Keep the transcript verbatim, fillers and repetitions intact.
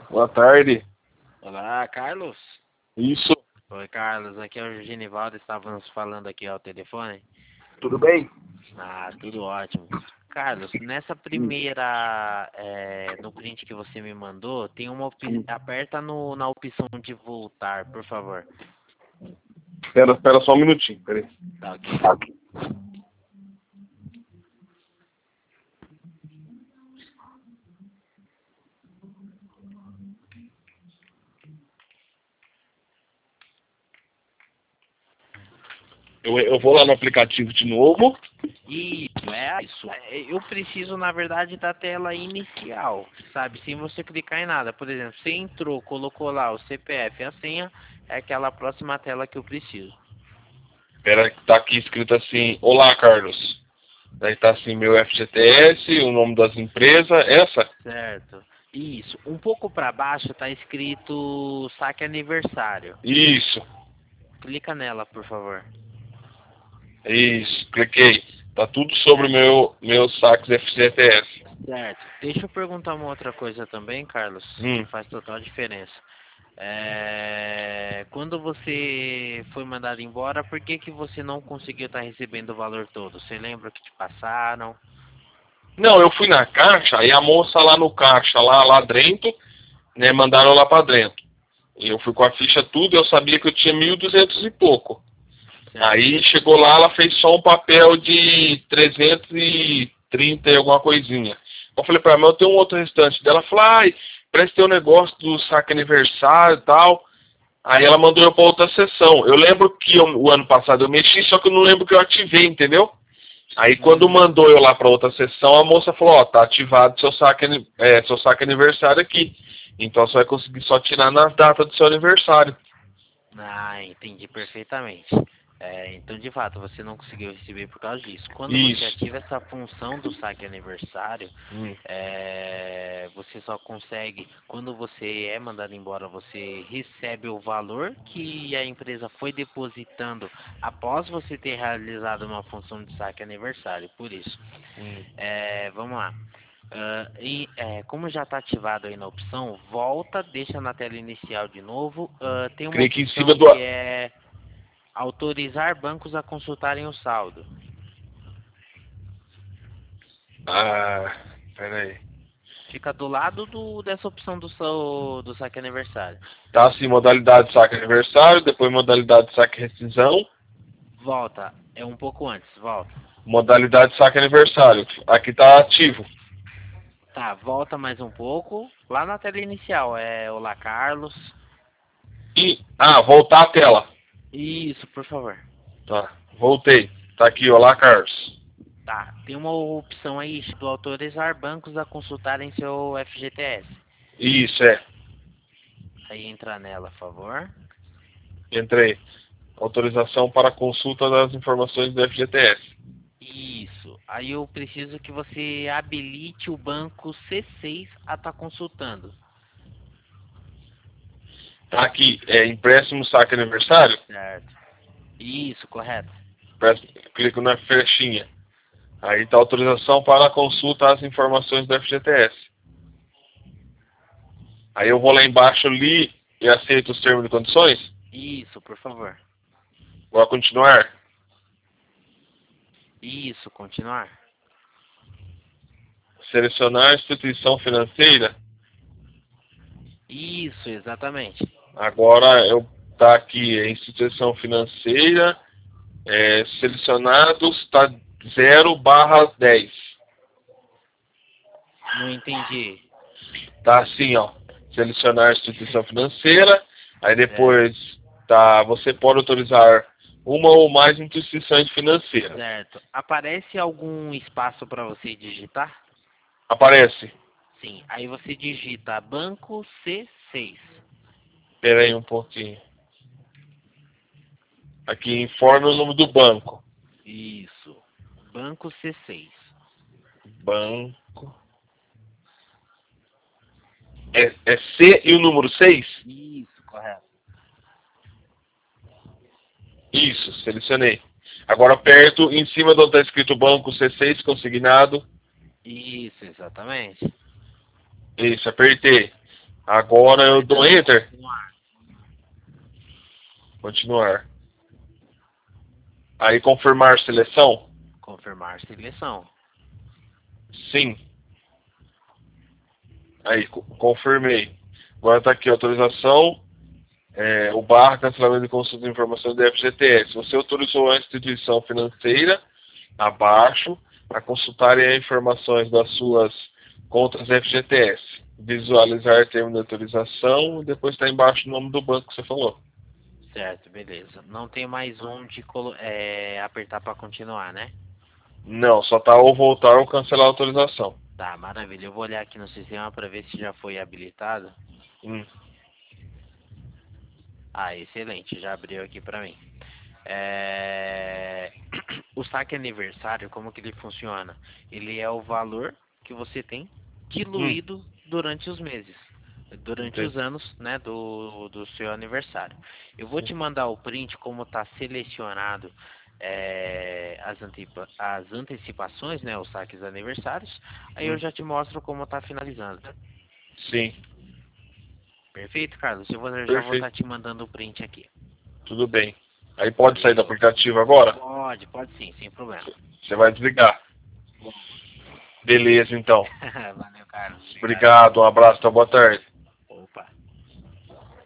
Boa tarde. Olá, Carlos. Isso. Oi, Carlos. Aqui é o Genivaldo. Estávamos falando aqui ao telefone. Tudo bem? Ah, tudo ótimo. Carlos, nessa primeira, é, no print que você me mandou, tem uma opção. Aperta no, na opção de voltar, por favor. Espera, espera só um minutinho, peraí. Tá ok. Eu, eu vou lá no aplicativo de novo. Isso, é isso. É, Eu preciso, na verdade, da tela inicial, sabe? Sem você clicar em nada. Por exemplo, você entrou, colocou lá o C P F e a senha, é aquela próxima tela que eu preciso. Espera, tá aqui escrito assim: Olá, Carlos. Daí tá assim: meu F G T S, o nome das empresas. Essa? Certo. Isso. Um pouco para baixo tá escrito saque aniversário. Isso, Clica nela, por favor. isso. Cliquei. Tá tudo sobre o meu, meu saques F G T S. Certo. Deixa eu perguntar uma outra coisa também, Carlos, Hum. que faz total diferença. É... Quando você foi mandado embora, por que que você não conseguiu estar recebendo o valor todo? Você lembra que te passaram? Não, eu fui na caixa e a moça lá no caixa, lá, lá dentro, né, mandaram lá pra dentro. E eu fui com a ficha tudo, eu sabia que eu tinha mil e duzentos e pouco. Certo. Aí chegou lá, ela fez só um papel de trezentos e trinta e alguma coisinha. Eu falei pra ela, mas eu tenho um outro restante dela. Ela falou, ai, parece ter um negócio do saque aniversário e tal. Aí ela mandou eu pra outra sessão. Eu lembro que eu, o ano passado eu mexi, só que eu não lembro que eu ativei, entendeu? Aí quando Hum. mandou eu lá pra outra sessão, a moça falou, ó, tá ativado seu saque, ani- é, seu saque aniversário aqui. Então você vai conseguir só tirar nas datas do seu aniversário. Ah, entendi perfeitamente. É, então, de fato, você não conseguiu receber por causa disso. Quando você Isso. ativa essa função do saque aniversário, Hum. é, você só consegue, quando você é mandado embora, você recebe o valor que a empresa foi depositando após você ter realizado uma função de saque aniversário. Por isso, Hum. é, vamos lá. Ah, e é, como já está ativado aí na opção, volta, deixa na tela inicial de novo. Ah, tem uma Clique em cima opção do... que é autorizar bancos a consultarem o saldo. Ah, peraí. Fica do lado do, dessa opção do, seu, do saque aniversário. Tá assim, modalidade saque aniversário, depois modalidade saque rescisão, Volta, é um pouco antes, volta. modalidade saque aniversário. Aqui tá ativo. Tá, volta mais um pouco. Lá na tela inicial, é Olá Carlos. E, ah, voltar a tela. Isso, por favor. Tá, voltei. Tá aqui, olá, Carlos. Tá, tem uma opção aí do autorizar bancos a consultarem seu F G T S. Isso, é. Aí entra nela, por favor. Entrei. Autorização para consulta das informações do F G T S. Isso. Aí eu preciso que você habilite o banco C seis a estar consultando. Tá aqui, é empréstimo saque aniversário. Certo. Isso, correto. Presta- Clico na flechinha. Aí tá autorização para consulta às informações do F G T S. Aí eu vou lá embaixo ali e aceito os termos e condições. Isso, por favor. Vou continuar. Isso, continuar. Selecionar instituição financeira. Isso, exatamente. Agora eu tá aqui, é instituição financeira, é, selecionados, está zero barra dez. Não entendi. Tá assim, ó. Selecionar instituição financeira. Aí Certo. depois tá, você pode autorizar uma ou mais instituições financeiras. Certo. Aparece algum espaço para você digitar? Aparece. Sim. Aí você digita banco C seis. Espera aí um pouquinho. Aqui informe o nome do banco. Isso. Banco C seis. Banco. É, é C e o número seis? Isso, correto. Isso, selecionei. Agora aperto em cima de onde está escrito banco C seis consignado. Isso, exatamente. Isso, apertei. Agora eu dou Não, Enter. continuar. Continuar. Aí confirmar seleção? Confirmar seleção. Sim. Aí, co- confirmei. Agora está aqui, autorização, é, o barra cancelamento de consulta de informações do F G T S. Você autorizou a instituição financeira, abaixo, a consultarem as informações das suas contas F G T S. Visualizar termo de autorização, depois está embaixo o nome do banco que você falou. Certo, beleza. Não tem mais um de colo é, apertar para continuar, né? Não, só tá ou voltar ou cancelar a autorização. Tá, maravilha. Eu vou olhar aqui no sistema para ver se já foi habilitado. Hum, Ah, excelente. Já abriu aqui para mim. É... O saque aniversário, como que ele funciona? Ele é o valor que você tem hum, diluído durante os meses, durante os entendi. anos, né, do, do seu aniversário. Eu vou te mandar o print como está selecionado é, as, antipa, as antecipações, né, os saques aniversários. Aí eu Hum, já te mostro como está finalizando. sim, Perfeito, Carlos? Eu vou, eu já vou estar perfeito. te mandando o print aqui. Tudo bem. Aí pode sair do Valeu. aplicativo agora? Pode, pode sim, sem problema. Você vai desligar. Beleza, então. Valeu, Carlos. Obrigado. Obrigado, um abraço, tá, boa tarde.